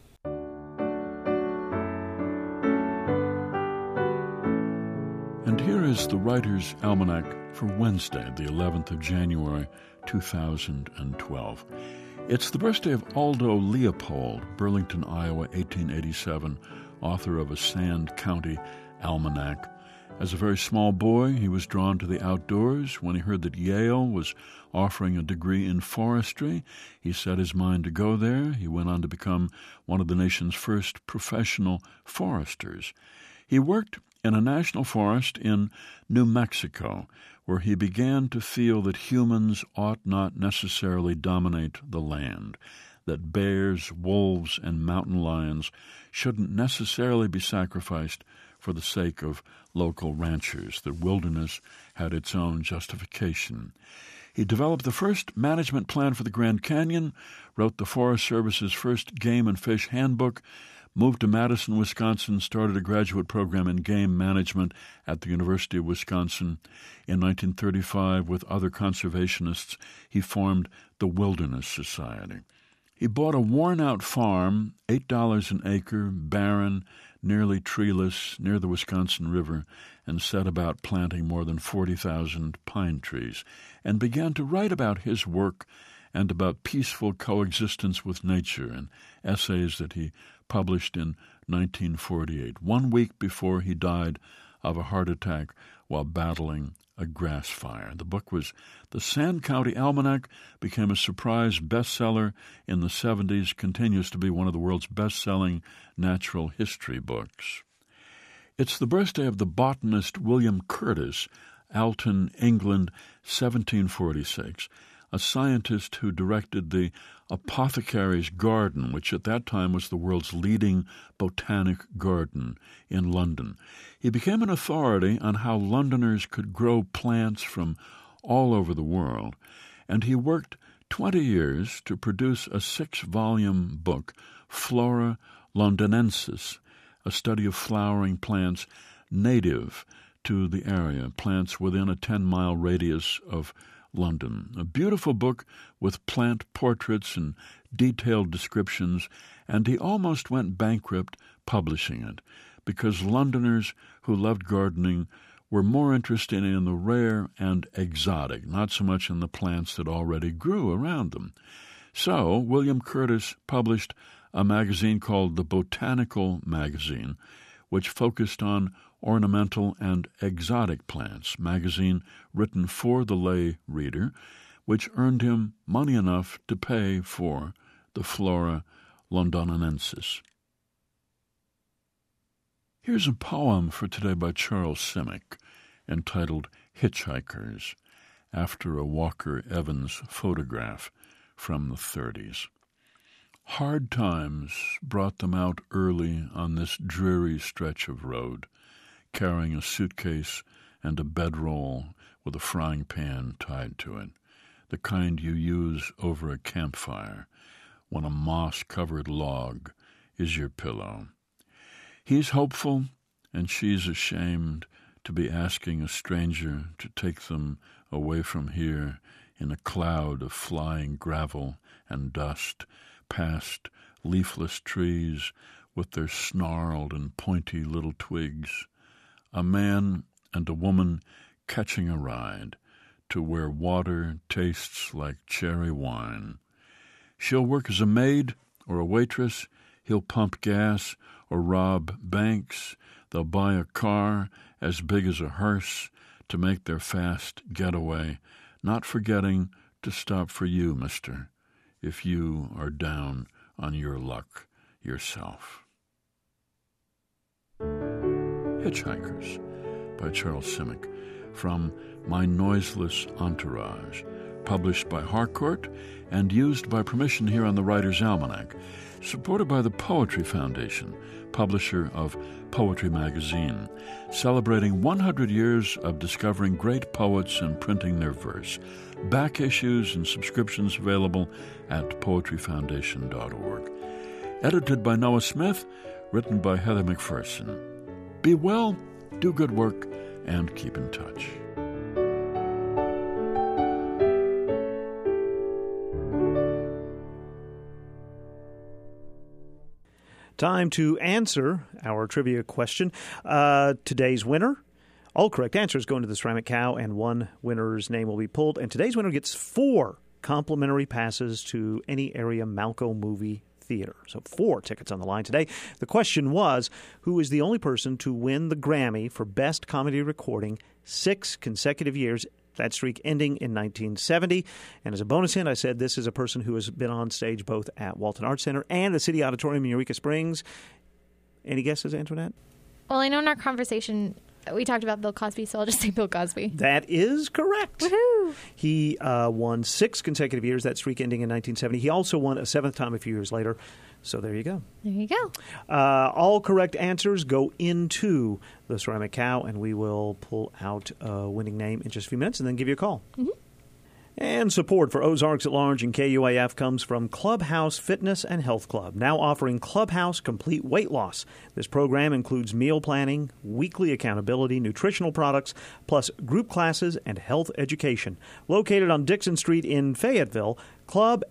And here is the Writer's Almanac for Wednesday, the eleventh of January, two thousand twelve. It's the birthday of Aldo Leopold, Burlington, Iowa, eighteen eighty-seven, author of a Sand County Almanac. As a very small boy, he was drawn to the outdoors. When he heard that Yale was offering a degree in forestry, he set his mind to go there. He went on to become one of the nation's first professional foresters. He worked in a national forest in New Mexico, where he began to feel that humans ought not necessarily dominate the land, that bears, wolves, and mountain lions shouldn't necessarily be sacrificed for the sake of local ranchers. The wilderness had its own justification. He developed the first management plan for the Grand Canyon, wrote the Forest Service's first game and fish handbook, moved to Madison, Wisconsin, started a graduate program in game management at the University of Wisconsin. In nineteen thirty-five, with other conservationists, he formed the Wilderness Society. He bought a worn-out farm, eight dollars an acre, barren, nearly treeless, near the Wisconsin River, and set about planting more than forty thousand pine trees, and began to write about his work and about peaceful coexistence with nature in essays that he published in nineteen forty-eight, one week before he died of a heart attack while battling a grass fire. The book was The Sand County Almanac, became a surprise bestseller in the seventies, continues to be one of the world's best-selling natural history books. It's the birthday of the botanist William Curtis, Alton, England, seventeen forty-six, a scientist who directed the Apothecary's Garden, which at that time was the world's leading botanic garden in London. He became an authority on how Londoners could grow plants from all over the world, and he worked twenty years to produce a six-volume book, Flora Londinensis, a study of flowering plants native to the area, plants within a ten-mile radius of London. A beautiful book with plant portraits and detailed descriptions, and he almost went bankrupt publishing it because Londoners who loved gardening were more interested in the rare and exotic, not so much in the plants that already grew around them. So William Curtis published a magazine called The Botanical Magazine, which focused on ornamental and exotic plants, magazine written for the lay reader, which earned him money enough to pay for the Flora Londinensis. Here's a poem for today by Charles Simic, entitled Hitchhikers, after a Walker Evans photograph from the thirties. Hard times brought them out early on this dreary stretch of road, carrying a suitcase and a bedroll with a frying pan tied to it, the kind you use over a campfire when a moss-covered log is your pillow. He's hopeful, and she's ashamed to be asking a stranger to take them away from here in a cloud of flying gravel and dust, past leafless trees with their snarled and pointy little twigs. A man and a woman catching a ride to where water tastes like cherry wine. She'll work as a maid or a waitress. He'll pump gas or rob banks. They'll buy a car as big as a hearse to make their fast getaway, not forgetting to stop for you, mister, if you are down on your luck yourself. Hitchhikers by Charles Simic, from My Noiseless Entourage, published by Harcourt and used by permission here on the Writer's Almanac, supported by the Poetry Foundation, publisher of Poetry Magazine, celebrating one hundred years of discovering great poets and printing their verse. Back issues and subscriptions available at poetry foundation dot org. Edited by Noah Smith, written by Heather McPherson. Be well, do good work, and keep in touch. Time to answer our trivia question. Uh, today's winner, all correct answers go into the Ceramic Cow, and one winner's name will be pulled. And today's winner gets four complimentary passes to any area Malco movie theater. So four tickets on the line today. The question was, who is the only person to win the Grammy for Best Comedy Recording six consecutive years? That streak ending in nineteen seventy. And as a bonus hint, I said this is a person who has been on stage both at Walton Arts Center and the City Auditorium in Eureka Springs. Any guesses, Antoinette? Well, I know in our conversation we talked about Bill Cosby, so I'll just say Bill Cosby. That is correct. Woohoo! He uh, won six consecutive years, that streak ending in nineteen seventy. He also won a seventh time a few years later. So there you go. There you go. Uh, all correct answers go into the Ceramic Cow, and we will pull out a winning name in just a few minutes and then give you a call. Mm-hmm. And support for Ozarks at Large and K U A F comes from Clubhouse Fitness and Health Club, now offering Clubhouse Complete Weight Loss. This program includes meal planning, weekly accountability, nutritional products, plus group classes and health education. Located on Dixon Street in Fayetteville, club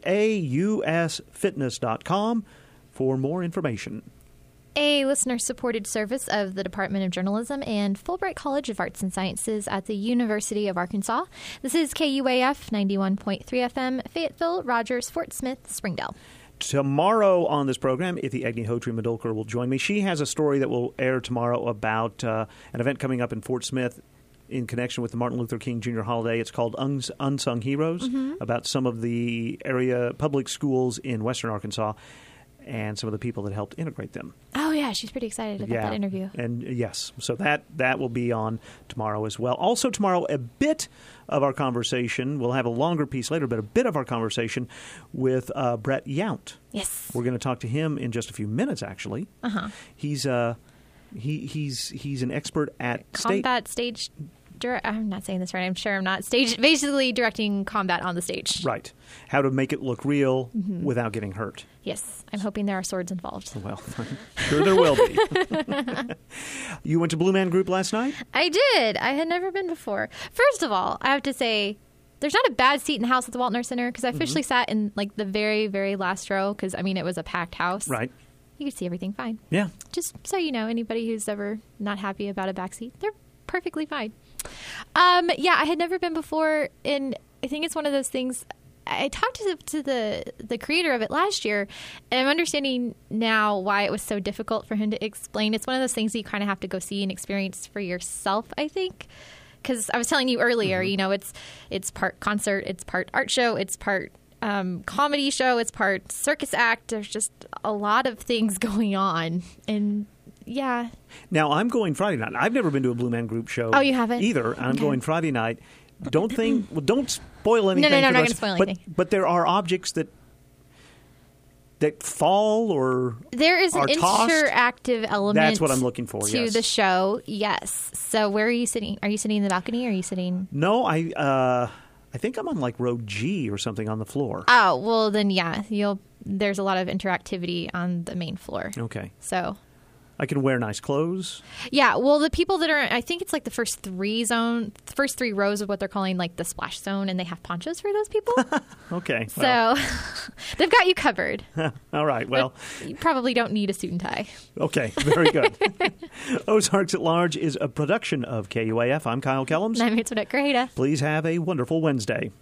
haus fitness dot com for more information. A listener-supported service of the Department of Journalism and Fulbright College of Arts and Sciences at the University of Arkansas. This is K U A F ninety-one point three F M, Fayetteville, Rogers, Fort Smith, Springdale. Tomorrow on this program, Ithi Agnihotri Madolkar will join me. She has a story that will air tomorrow about uh, an event coming up in Fort Smith in connection with the Martin Luther King Junior holiday. It's called Uns- Unsung Heroes, Mm-hmm. about some of the area public schools in western Arkansas and some of the people that helped integrate them. Oh, yeah. She's pretty excited about yeah. that interview. And uh, yes, so that, that will be on tomorrow as well. Also tomorrow, a bit of our conversation, we'll have a longer piece later, but a bit of our conversation with uh, Brett Yount. Yes. We're going to talk to him in just a few minutes, actually. Uh-huh. He's, uh, he, he's, he's an expert at state... Combat stage... Dir- I'm not saying this right. I'm sure I'm not. Stage, basically directing combat on the stage. Right. How to make it look real Mhm. without getting hurt. Yes. I'm hoping there are swords involved. Well, sure there will be. You went to Blue Man Group last night? I did. I had never been before. First of all, I have to say, there's not a bad seat in the house at the Walton Arts Center because I officially Mhm. sat in like the very, very last row because, I mean, it was a packed house. Right. You could see everything fine. Yeah. Just so you know, anybody who's ever not happy about a back seat, they're perfectly fine. Um, yeah, I had never been before, and I think it's one of those things. I talked to the, to the the creator of it last year, and I'm understanding now why it was so difficult for him to explain. It's one of those things that you kind of have to go see and experience for yourself, I think. Because I was telling you earlier, Mm-hmm. you know, it's it's part concert, it's part art show, it's part um, comedy show, it's part circus act. There's just a lot of things going on, and yeah. Now, I'm going Friday night. I've never been to a Blue Man Group show. Oh, you haven't? Either. I'm Okay. going Friday night. Don't think. Well, don't spoil anything. no, no, for I'm not us, gonna spoil but, anything. But there are objects that that fall or There is an are tossed. interactive element. That's what I'm looking for, to yes. the show. Yes. So where are you sitting? Are you sitting in the balcony? Or are you sitting? No, I. Uh, I think I'm on like row G or something on the floor. Oh well, then yeah, you'll. There's a lot of interactivity on the main floor. Okay. So I can wear nice clothes. yeah, well, the people that are, I think it's like the first three zone, first three rows of what they're calling like the splash zone, and they have ponchos for those people. Okay. So well. they've got you covered. All right. Well. You probably don't need a suit and tie. Okay. Very good. Ozarks at Large is a production of K U A F. I'm Kyle Kellums. And I'm Antoinette Greta. Please have a wonderful Wednesday.